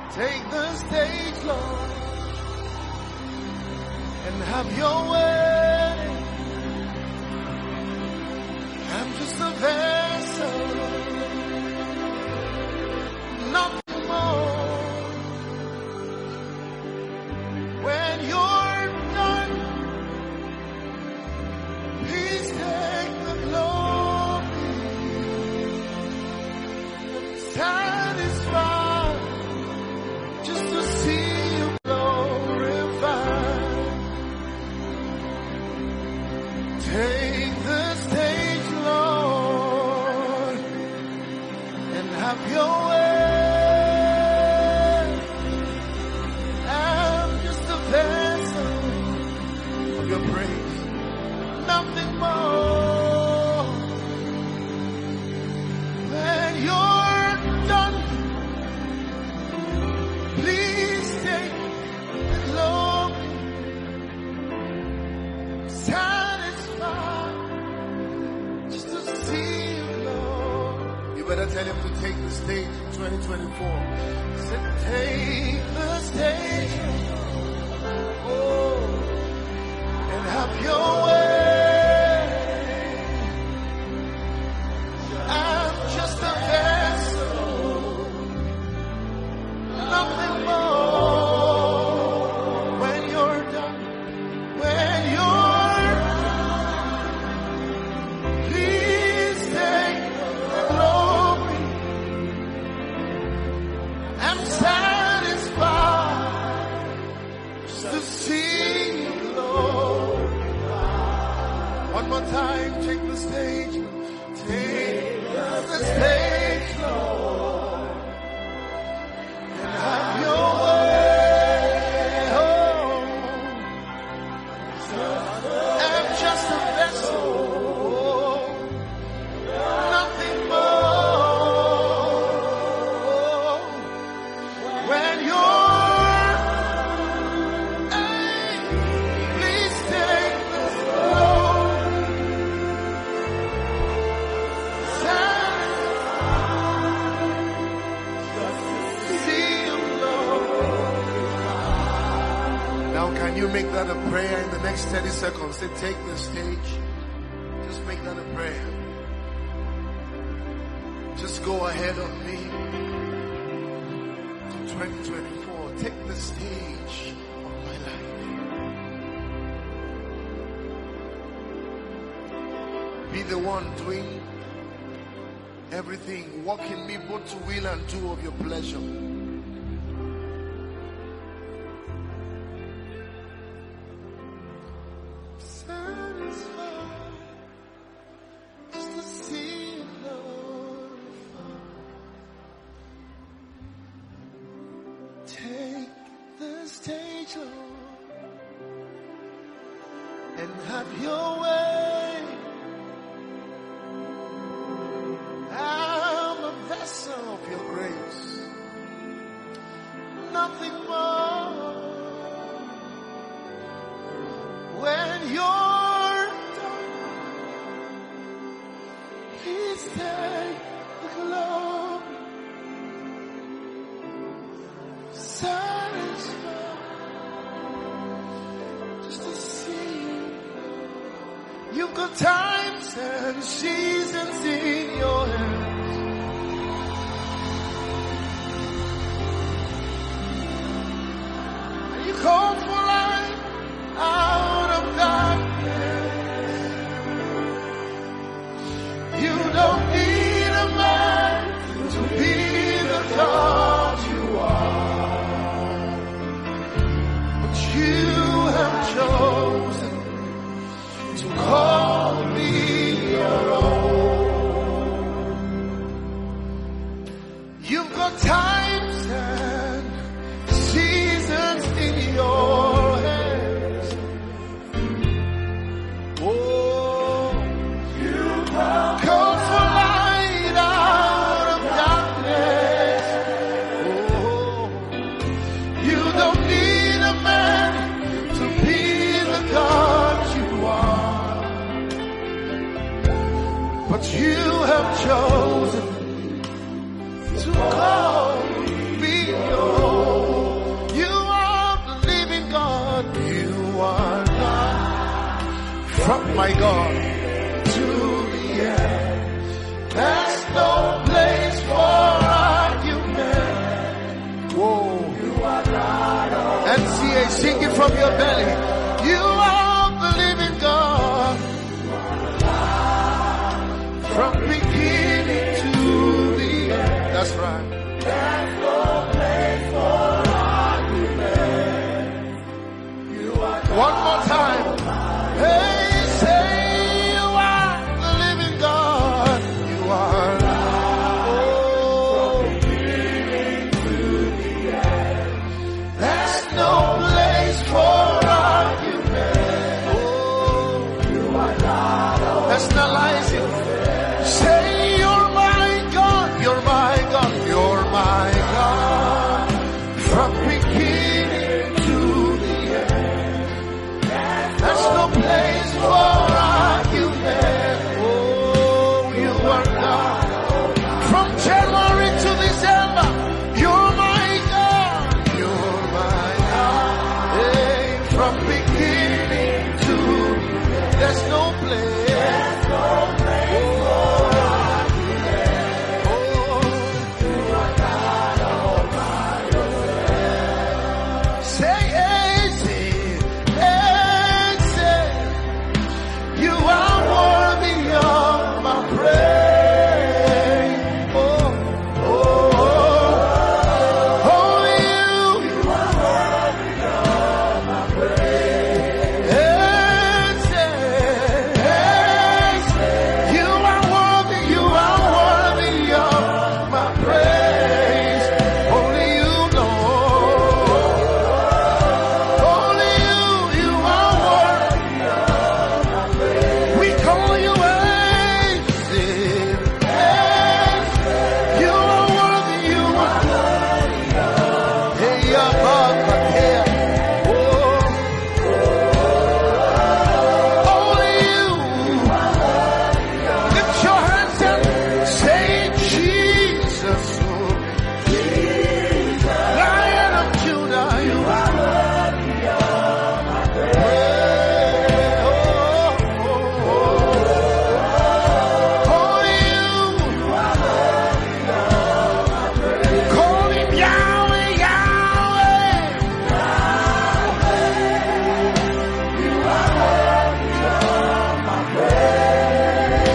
Take the stage, Lord, and have your way. I'm just a vessel, nothing more. When you're done, please take the glory. Satisfied just to see you glorified. Take the stage, Lord, and have your way. I'm just a vessel of your praise, nothing more. When you're done, please take the glory. Satisfied just to see you, Lord. You better tell him to take the stage in 2024. Say, take the stage, oh, and have your way. I'm just a vessel, nothing more. When you're done, when you're done, please take the glory. I'm satisfied just to see you, Lord. One more time, take the stage. Take the stage, Lord, and have your way. Oh, I'm just a vessel, nothing more. When you're, please take the glory. See you, Lord. Now can you make that a prayer in the next 30 seconds? Say, take the stage. Just make that a prayer. Just go ahead of me to 2024. Take the stage of my life. Be the one doing everything. Walk in me both to will and do of your pleasure. Satisfied just to see you, Lord. Take the stage, Lord, and have your way. I'm a vessel of your grace, nothing more. When you're done, please take the glory. Satisfied just to see you. You've got times and seasons in your hands. And you call for light out of darkness. You don't need a man to be the God you are. But you have chosen to call me your own. You've got times and seasons in your hands. Oh, you call for light out of darkness. Oh, you don't need a man to be the God you are. But you have chosen to call me your my God, to the end. There's no place for argument. Whoa. You are God. NCA, sing it from your belly. You are the living God. From beginning to the end. That's right. There's no place for argument. You are God. One more time. Hey, say you are the living God. You are. Oh. From beginning to the end. There's no place for argument. Oh. You are God. Personalize it. Say you're my God. You're my God. You're my God. From beginning to the end. There's no place for argument. Oh, you are God. From January to December, you're my God. You're my God. Hey, from beginning to there's no place. There's no place for argument. Oh, you are God all by yourself. Say, hey, say, hey, say, you are worthy of my praise. Oh, oh, oh, only you are worthy of my praise. Hey, say, you are worthy of my praise. Only you know. Only you are worthy of my praise. We call you amazing. You are worthy, you are worthy of. Hey, Abba, hey, oh, only you. Lift your hands and say, Jesus, oh, Lion of Judah, you are worthy of my praise. Oh, oh, oh. Only you are worthy of my praise. Call him Yahweh, Yahweh. You are worthy of my praise.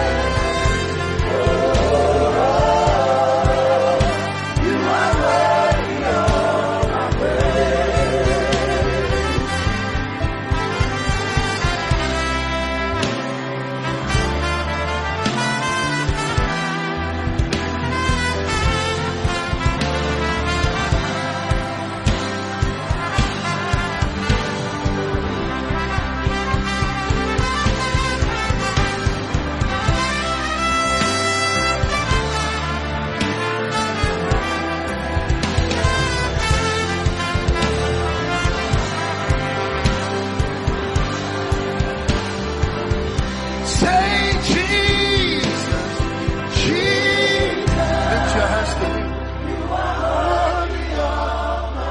You are worthy of my Say Jesus, Jesus. Lift your hands to me. You are worthy of my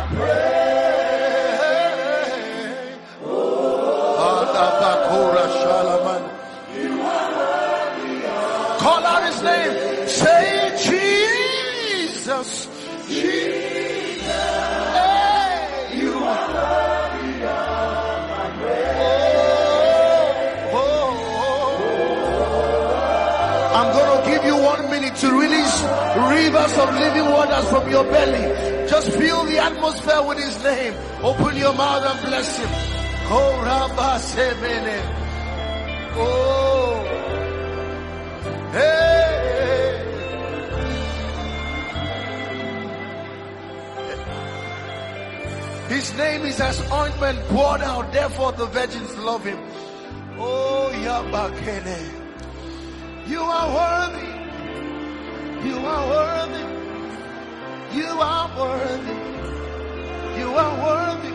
praise. Adabakura Shalaman. You are worthy of. Call out his name. Say Jesus, Jesus. Hey, you are worthy of my praise. Oh, oh. I'm going to give you 1 minute to release rivers of living waters from your belly. Just fill the atmosphere with his name. Open your mouth and bless him. Oh, Rabba Semene. Oh, hey. His name is as ointment poured out. Therefore the virgins love him. Oh, Yabakene. You are worthy. You are worthy. You are worthy. You are worthy.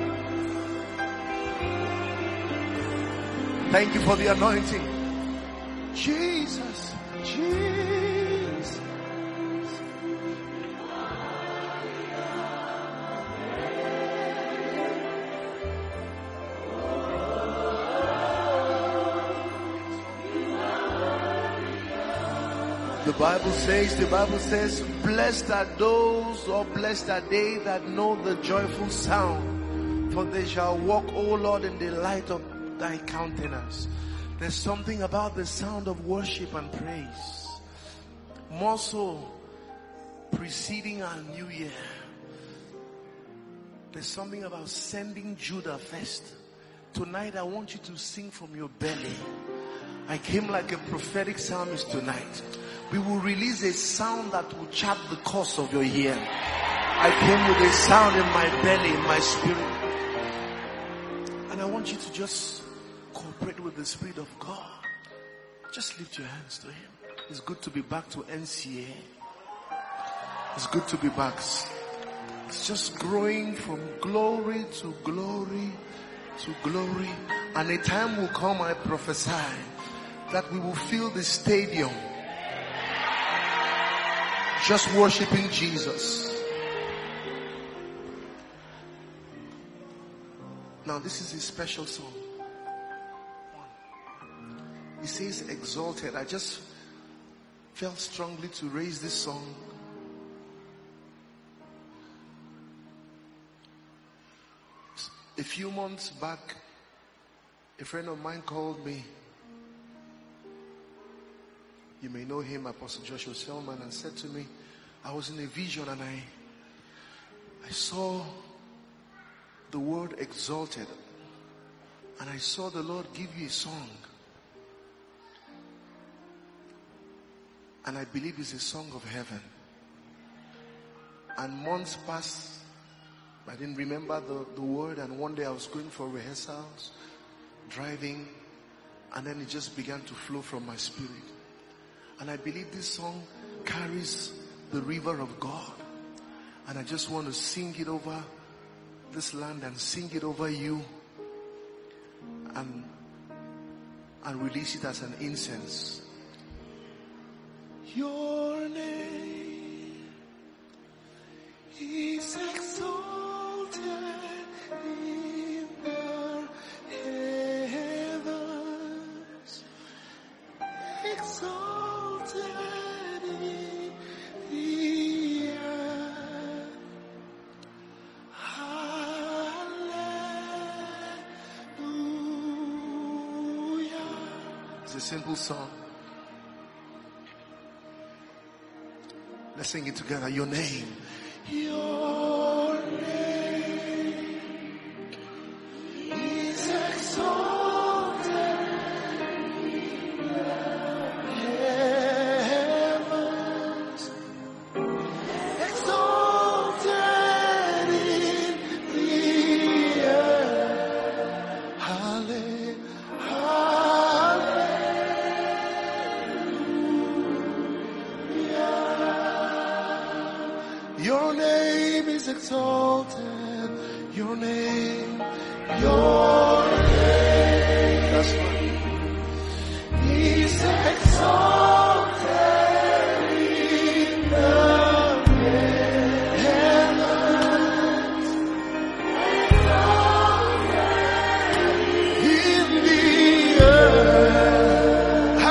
Thank you for the anointing. Jesus, Jesus. The Bible says, blessed are those, or blessed are they that know the joyful sound, for they shall walk, O Lord, in the light of thy countenance. There's something about the sound of worship and praise, more so preceding our new year. There's something about sending Judah first. Tonight I want you to sing from your belly. I came like a prophetic psalmist tonight. We will release a sound that will chart the course of your year. I came with a sound in my belly, in my spirit. And I want you to just cooperate with the Spirit of God. Just lift your hands to Him. It's good to be back to NCA. It's good to be back. It's just growing from glory to glory to glory. And a time will come, I prophesy, that we will fill the stadium just worshiping Jesus. Now this is a special song. It says exalted. I just felt strongly to raise this song. A few months back, a friend of mine called me. You may know him, Apostle Joshua Selman, and said to me, I was in a vision and I saw the word exalted, and I saw the Lord give you a song, and I believe it's a song of heaven. And months passed, I didn't remember the word, and one day I was going for rehearsals, driving, and then it just began to flow from my spirit. And I believe this song carries the river of God. And I just want to sing it over this land and sing it over you. And release it as an incense. Your name is exalted in the heavens. Exalted. It's a simple song. Let's sing it together. Your name. Your name is exalted in the heavens. Exalted in the earth. Your name is exalted. Your name. That's right. Is exalted in the heavens. In the earth.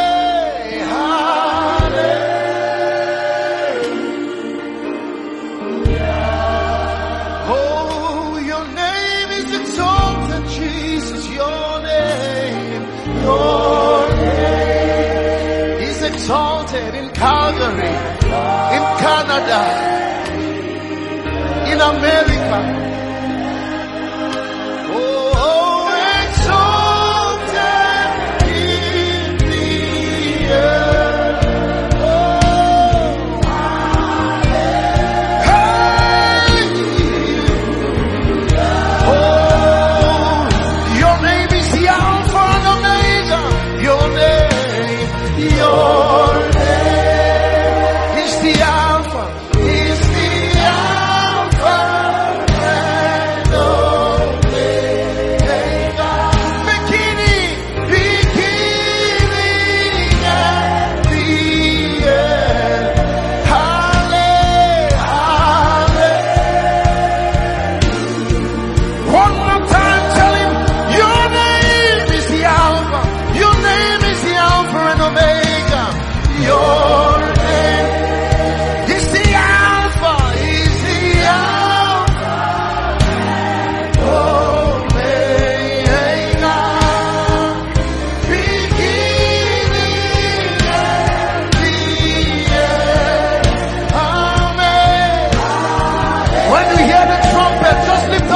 Exalted in Calgary, in Canada, in America. Oh, exalted in the earth. Oh, your name is the Alpha and Omega. Your name. Your name is the Alpha,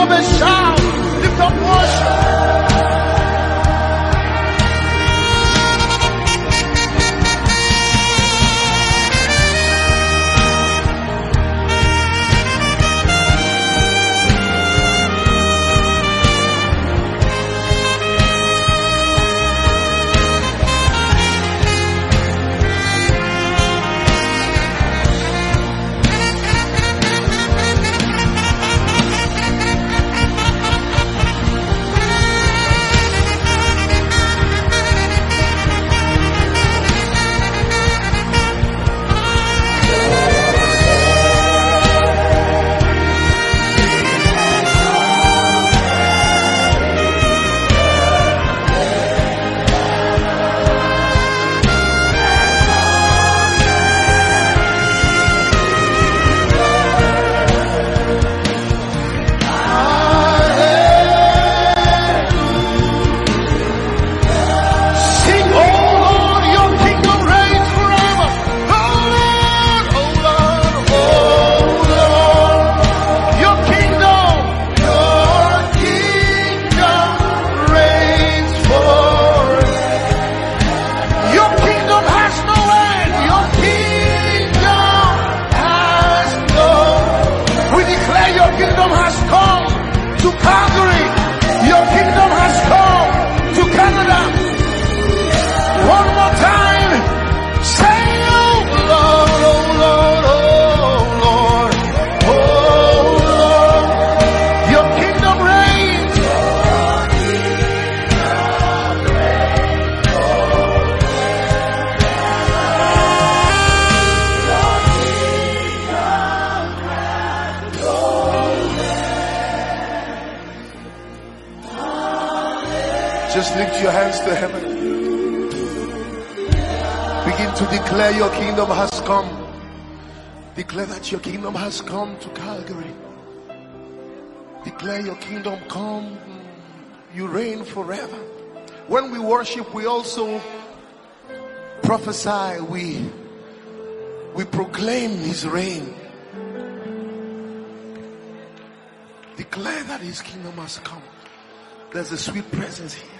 up a shout. Lift up worship. Just lift your hands to heaven. Begin to declare your kingdom has come. Declare that your kingdom has come to Calgary. Declare your kingdom come. You reign forever. When we worship, we also prophesy. We proclaim his reign. Declare that his kingdom has come. There's a sweet presence here.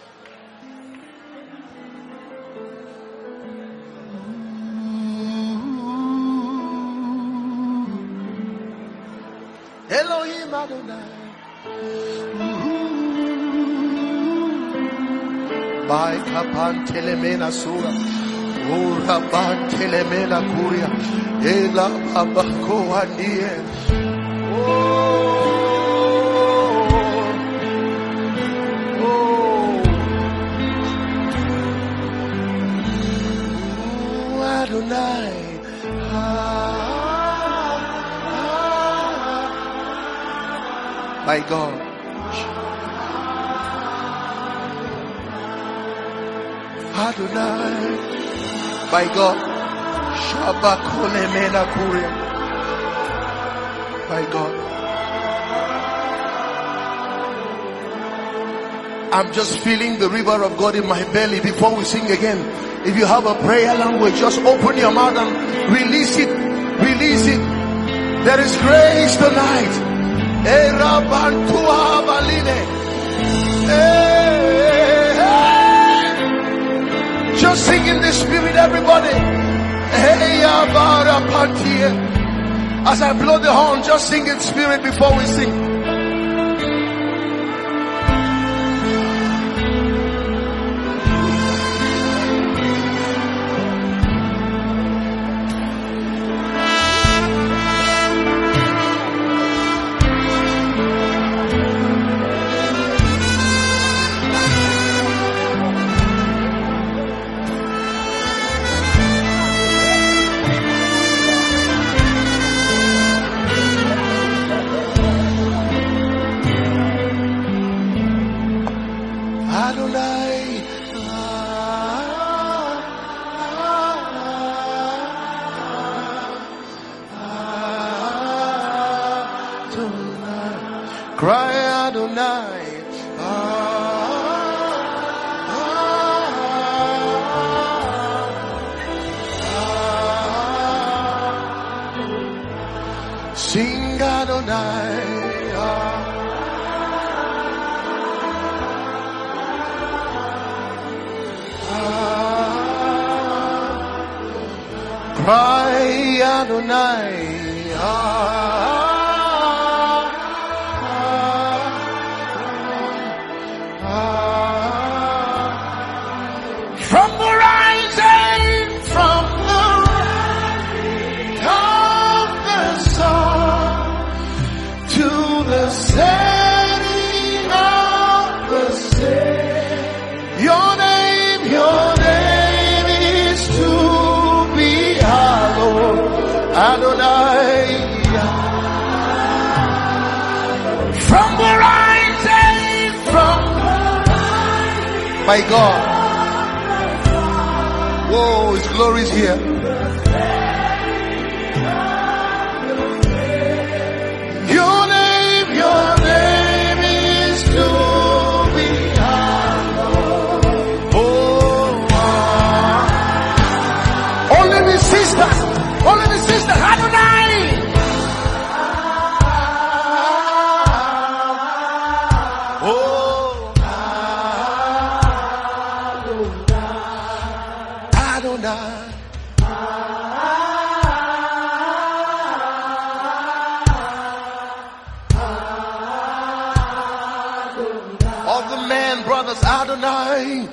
Elohim Adonai. By Kapan Telemena Sura. Ora Ban Telemena Kuria. Ela Babako Andie. Adonai. My God. Adonai. My God. Shabakole Mena Kuria. My God. I'm just feeling the river of God in my belly before we sing again. If you have a prayer language, just open your mouth and release it. Release it. There is grace tonight. Just sing in the spirit, everybody. As I blow the horn, just sing in spirit before we sing. Cry Adonai. Sing Adonai. cry Adonai. From the rising, from the rising of the sun to the setting of the sun, your name is to be hallowed, Adonai. From the rising, from my God. Whoa, His glory is here. Your name is to be hallowed. Only the sisters, Adonai. Of the man, brothers, Adonai.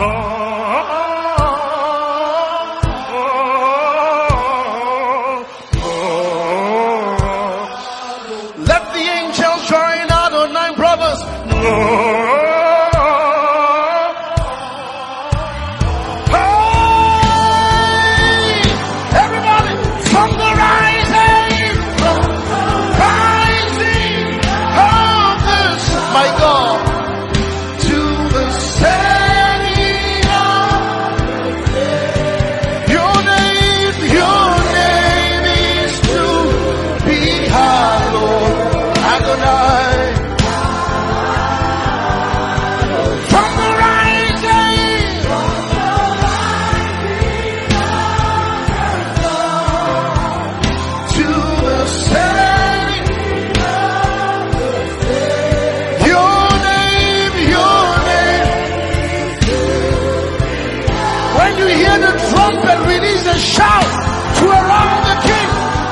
Let the angels join Adonai, brothers. Release a shout to around the King.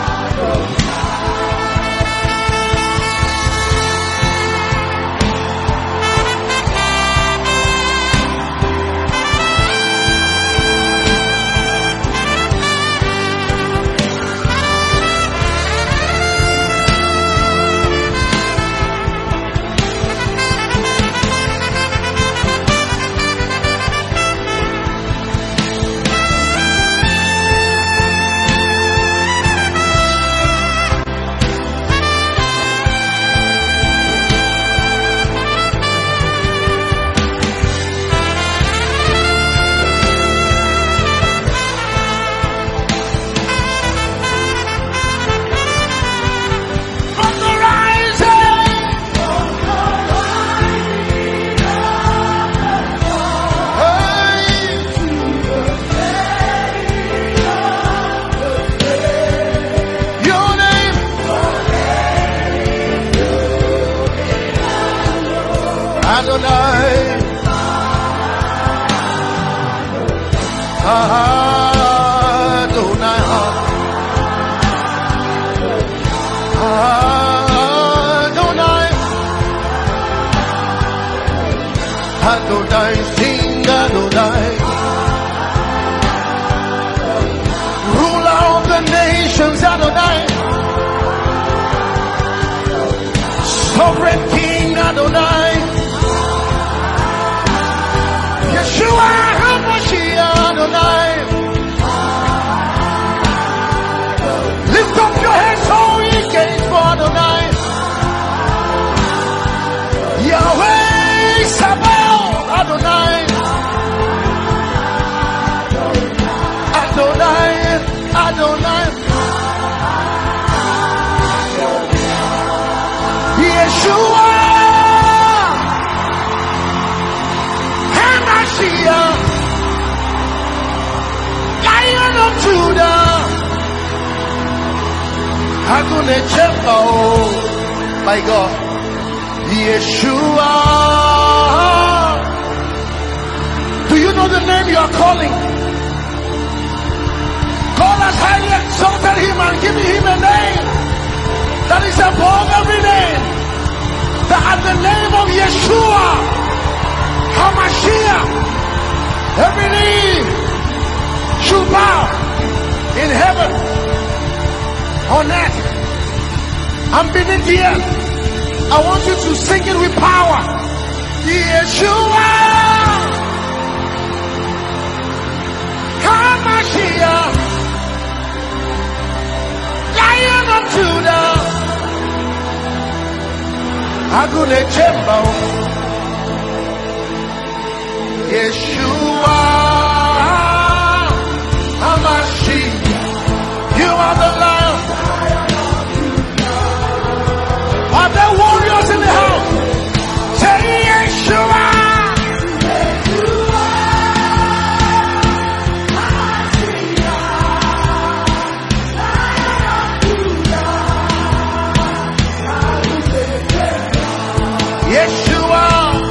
Adonai, sing Adonai. Ruler of the nations, Adonai. Sovereign King, Adonai. Yeshua HaMashiach, Adonai. Lift up your heads, all ye gates, for Adonai. Yahweh Sabaoth, Adonai. Adonai, Adonai. Yeshua HaMashiach, Lion of Judah. Adonai Chepao, my God. Yeshua. Do you know the name you are calling? God has highly exalted him and given him a name that is above every name. That at the name of Yeshua HaMashiach, every knee should bow in heaven, on earth, and beneath the earth. I want you to sing it with power. Yeshua HaMashiach, Lion of Judah, Agune Chemba, Yeshua HaMashiach, you are the Lion. Are there warriors in the house? Say Yeshua. Yeshua.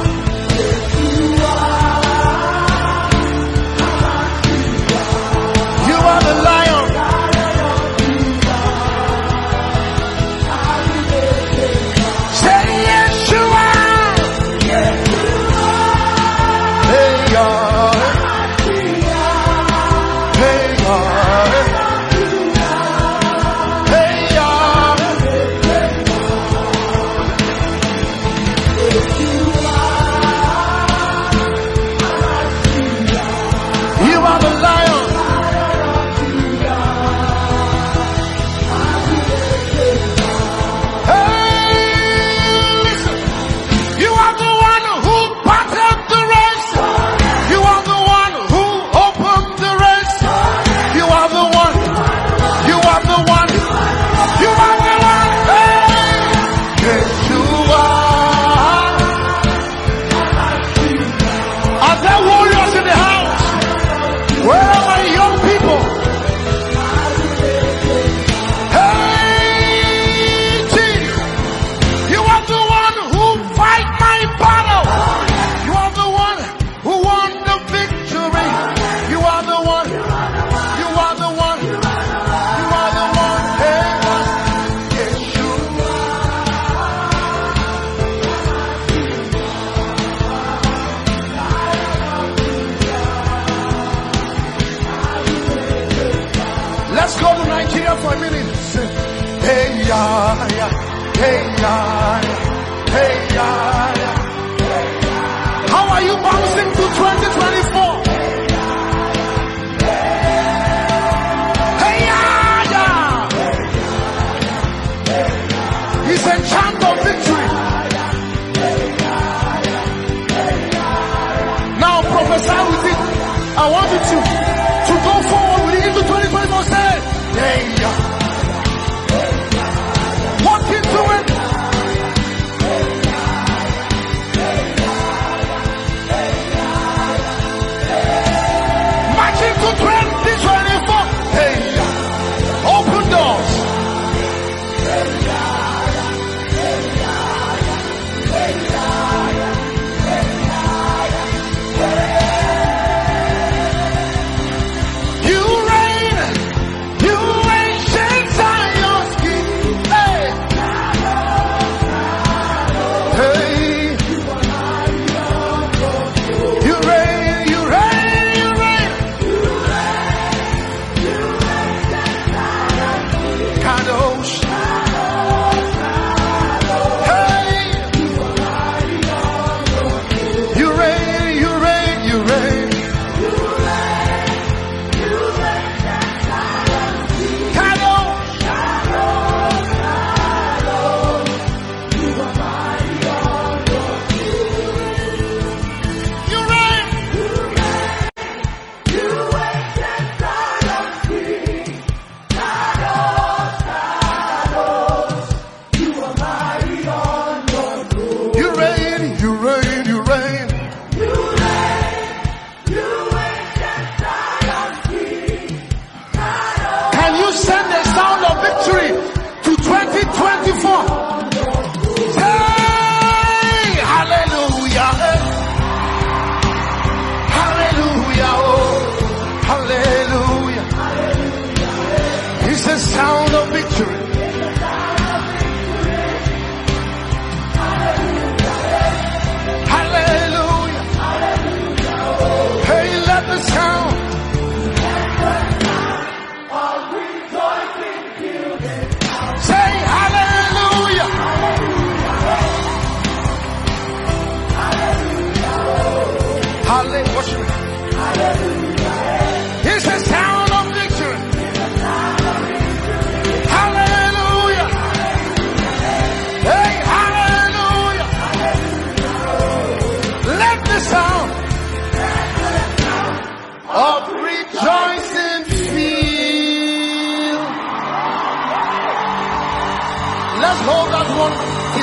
You are the Lion. Say Yeshua. Hey God. Hey God. Hey God. You are the Lion. Hey, listen. You are the one who parted the race. You are the one who opened the race. You are the one. You are the one. You are the one. Hey, Yeshua. Are there warriors in the house? Where are my young people? Hey, Jesus. You are the one who fight my battle. You are the one who won the victory. You are the one. You are the one. You are the one. Hey, Yeshua. Let's go to Nigeria for a minute. Say, hey, yeah, yeah. Hey, yeah, yeah. Hey, yeah, yeah. How are you bouncing to 2024? Hey, yeah, yeah. He's a chant of victory. Now prophesy with it. I want you to go forward with it into 2024. Say, hey, yeah. Walk into it.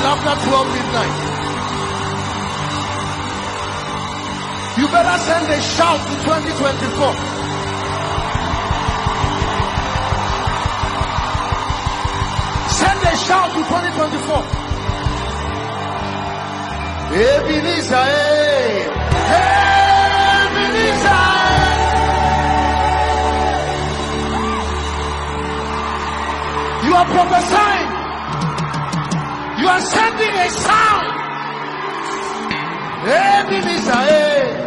after 12 midnight. You better send a shout to 2024. Send a shout to 2024. Ebenezer, Ebenezer. You are prophesying. You are sending a sound. Ebenezer,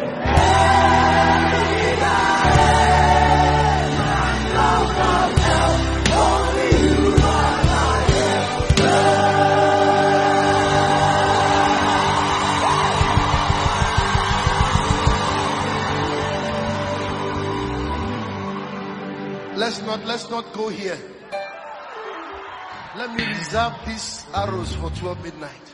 Let's not go here. Let me reserve these arrows for 12 midnight.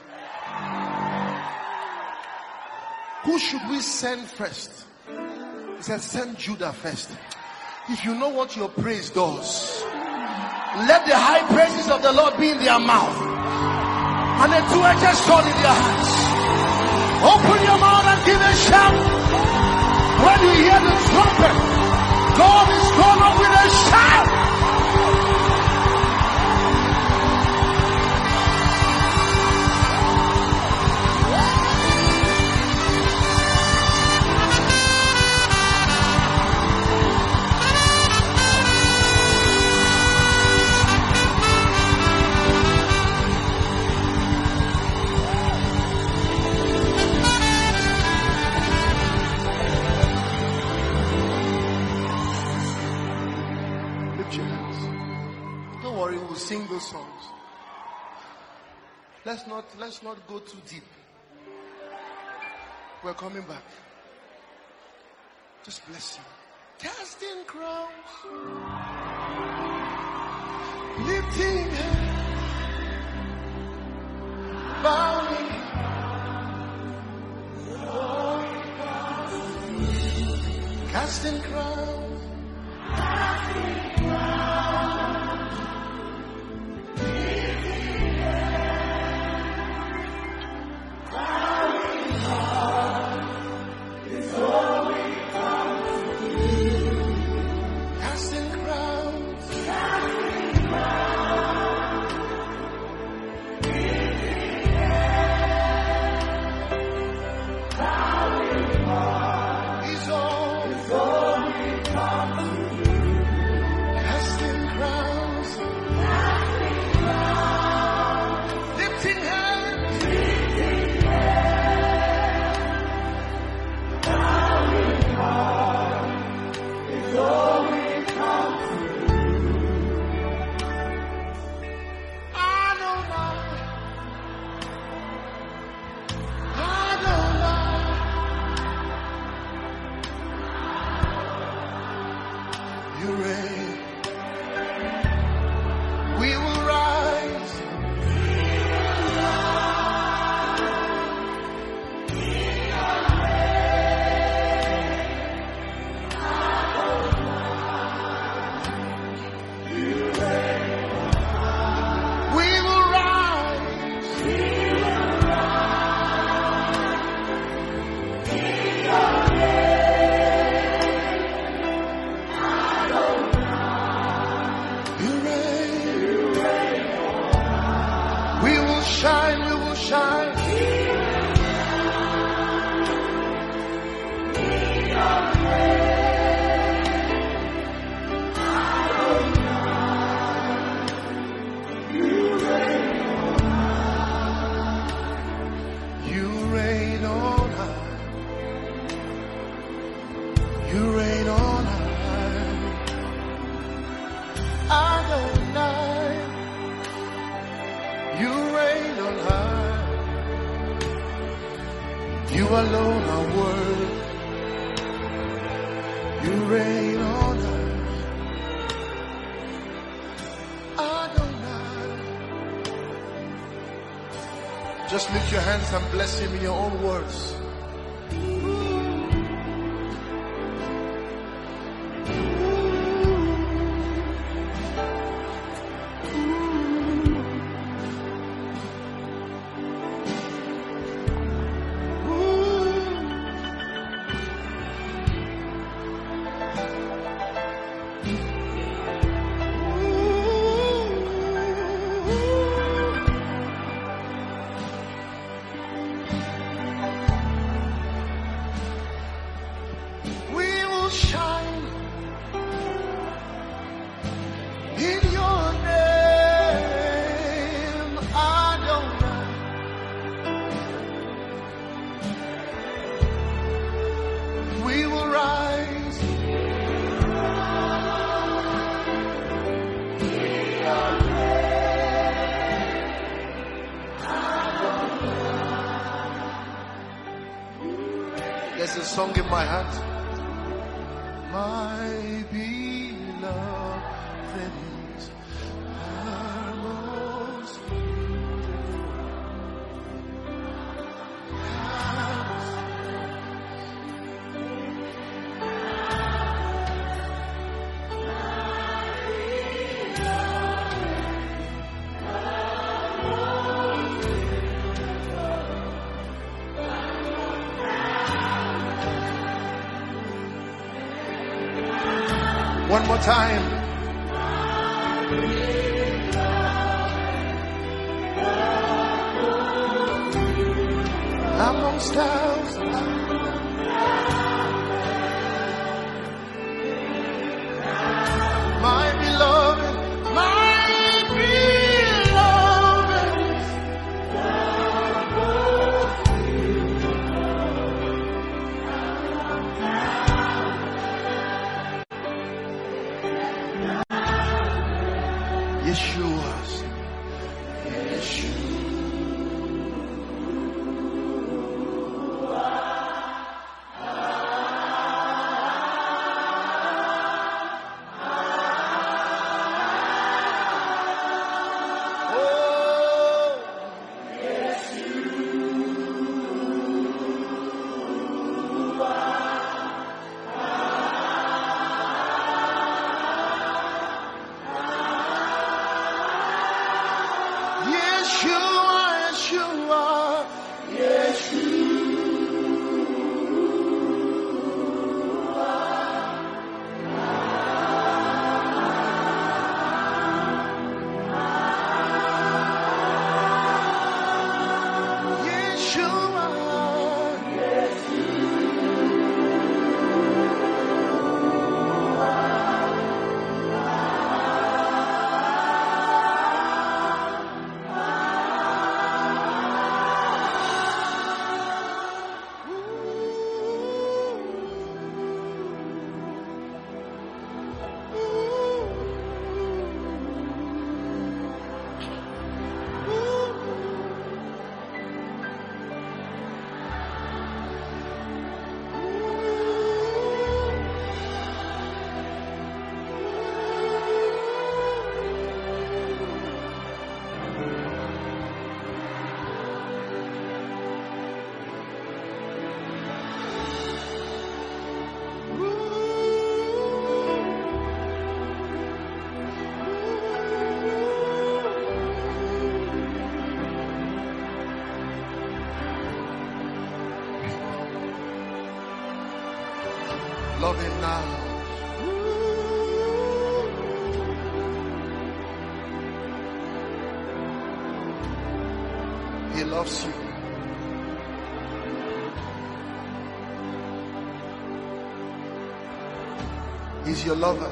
Who should we send first? He said, send Judah first. If you know what your praise does, let the high praises of the Lord be in their mouth and a two-edged sword in their hands. Open your mouth and give a shout. When you hear the trumpet, God is gone up with a shout. Sing those songs. Let's not go too deep. We're coming back. Just bless him. Casting crowns, lifting hands, bowing, casting crowns. You alone are worthy. You reign on earth. Adonai. Just lift your hands and bless him in your own words. a song in my heart. My beloved is her most one more time. Amongst thousands, my beloved, my beloved. Yeshua, Yeshua. Love him now. He loves you. He's your lover.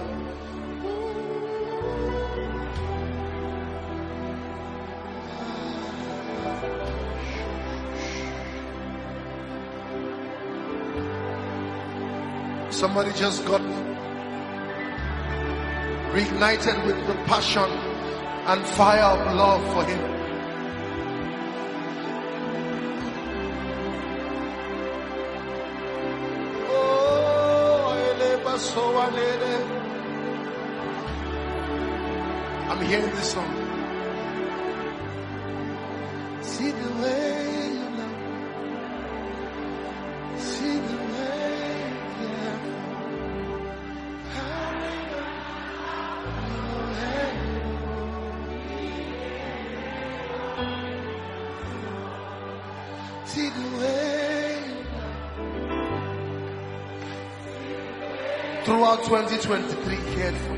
Somebody just got reignited with the passion and fire of love for him. I'm hearing this song. See the way you love, see the way you care. See the way throughout 2023 cared for you.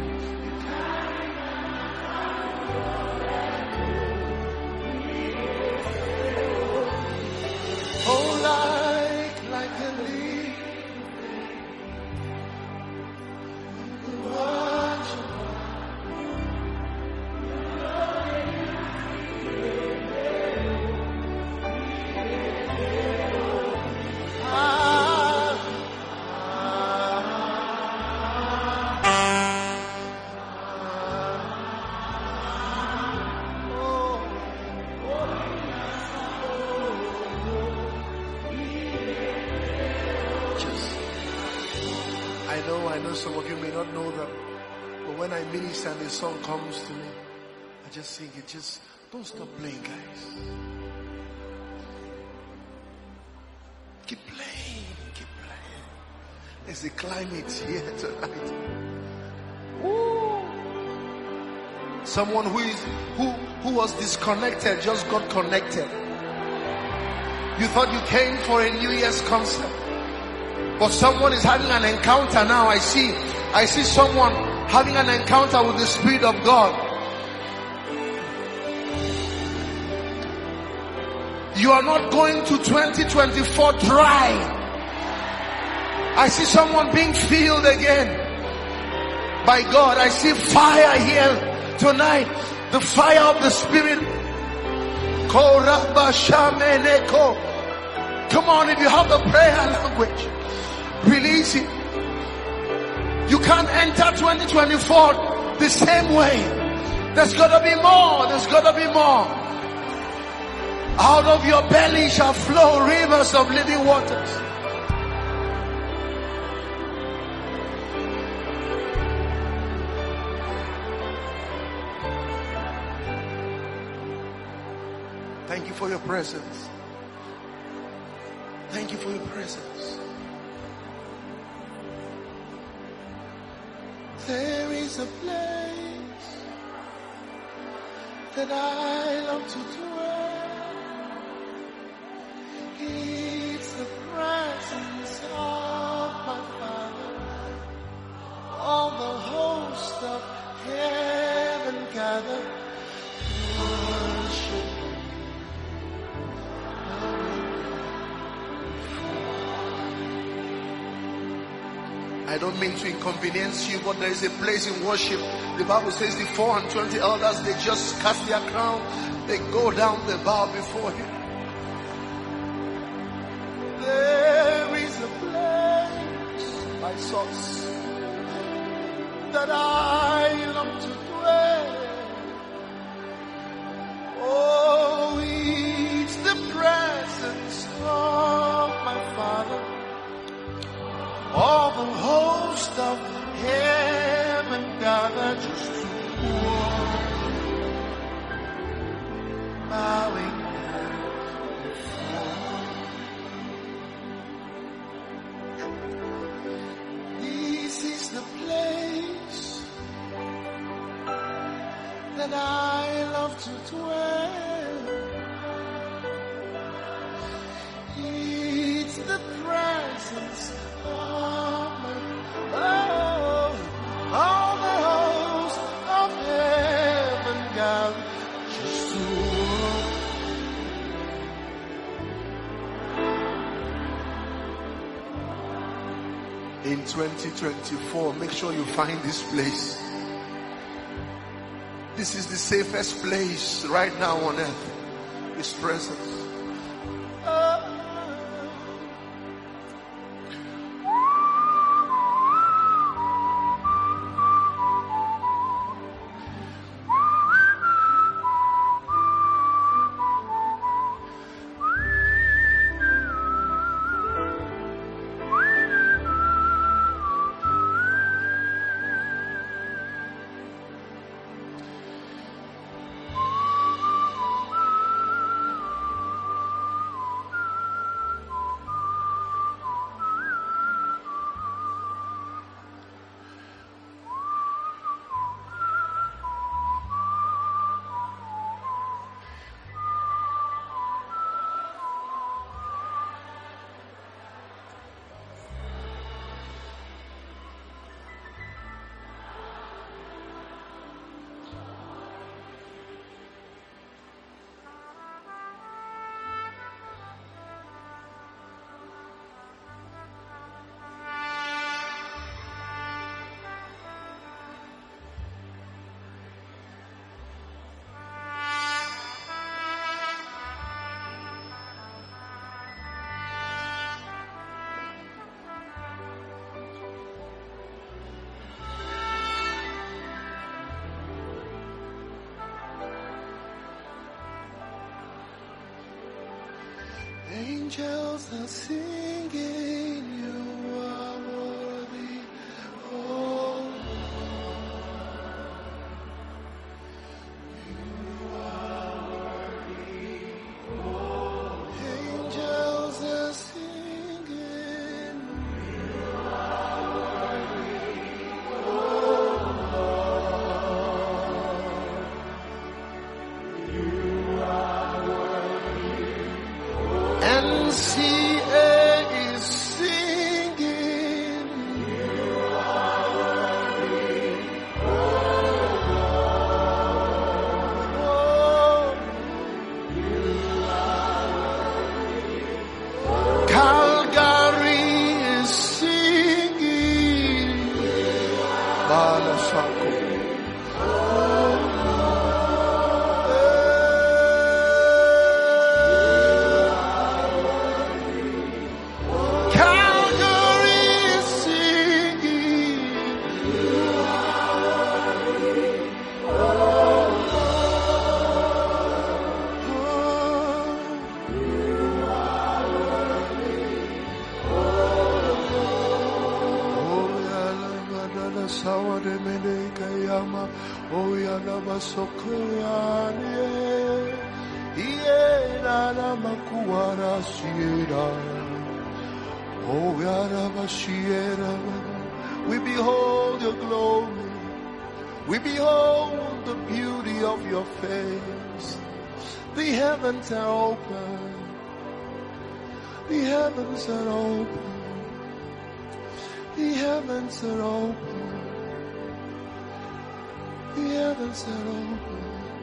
Oh, like a leaf, watch. I know some of you may not know them, but when I minister and the song comes to me, I just sing it. Just don't stop playing, guys. Keep playing, keep playing. There's a climate here tonight. Woo. Someone who was disconnected just got connected. You thought you came for a New Year's concert, but someone is having an encounter now. I see someone having an encounter with the Spirit of God. You are not going to 2024 dry. I see someone being filled again by God. I see fire here tonight. The fire of the Spirit. Come on, if you have the prayer language, release it. You can't enter 2024 the same way. There's gotta be more. There's gotta be more. Out of your belly shall flow rivers of living waters. Thank you for your presence. Thank you for your presence. There is a place that I love to dwell. It's the presence of my Father. All the host of heaven gather to worship. I don't mean to inconvenience you, but there is a place in worship. The Bible says the 4 and 20 elders, they just cast their crown, they go down, they bow before Him. There is a place, my source, that I long to dwell. Oh, it's the presence of my Father. All the host of heaven gather just to worship, bowing before. This is the place that I love to dwell. It's the presence all the hosts of heaven gather just to in 2024, make sure you find this place. This is the safest place right now on earth. His presence. Angels are singing, you are worthy sea is singing. Calgary is singing. Balasako. We behold your glory. We behold the beauty of your face. The heavens are open. The heavens are open. The heavens are open. The heavens are open.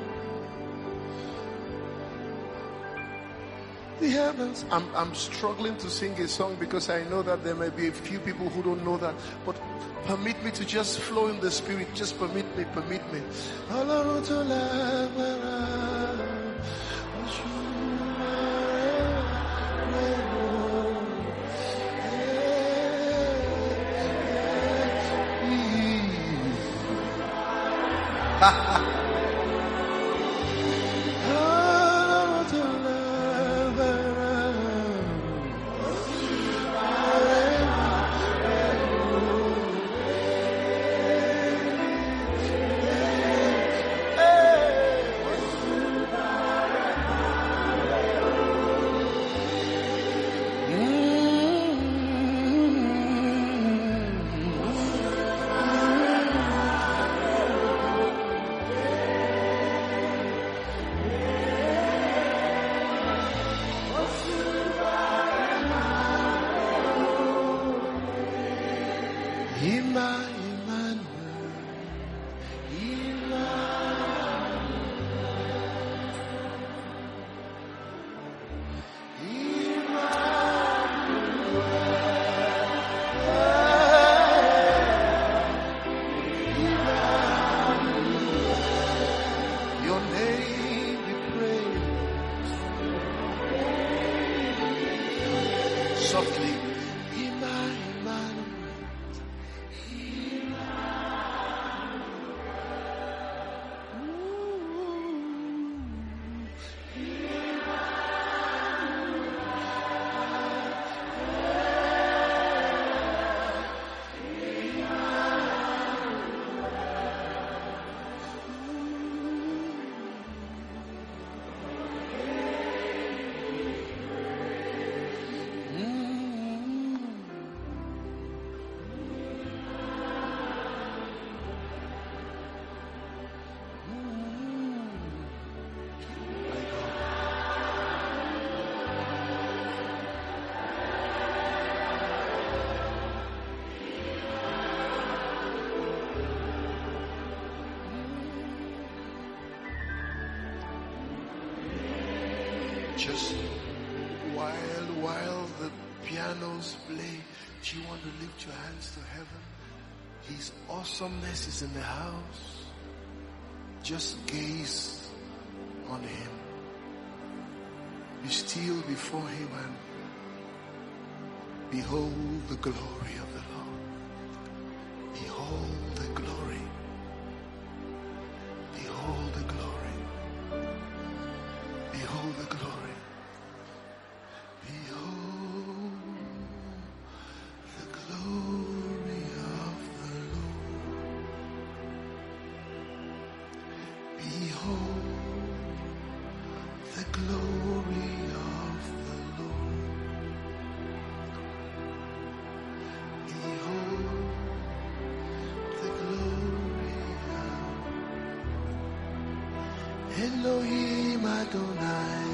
The heavens. I'm struggling to sing a song because I know that there may be a few people who don't know that. But permit me to just flow in the spirit. Just permit me. Just while the pianos play, do you want to lift your hands to heaven? His awesomeness is in the house. Just gaze on him. Be still before him and behold the glory of the Lord. Behold the glory. Behold the glory. Behold the glory. Behold the glory of the Lord. Behold the glory of the Lord. Behold the glory of Elohim Adonai.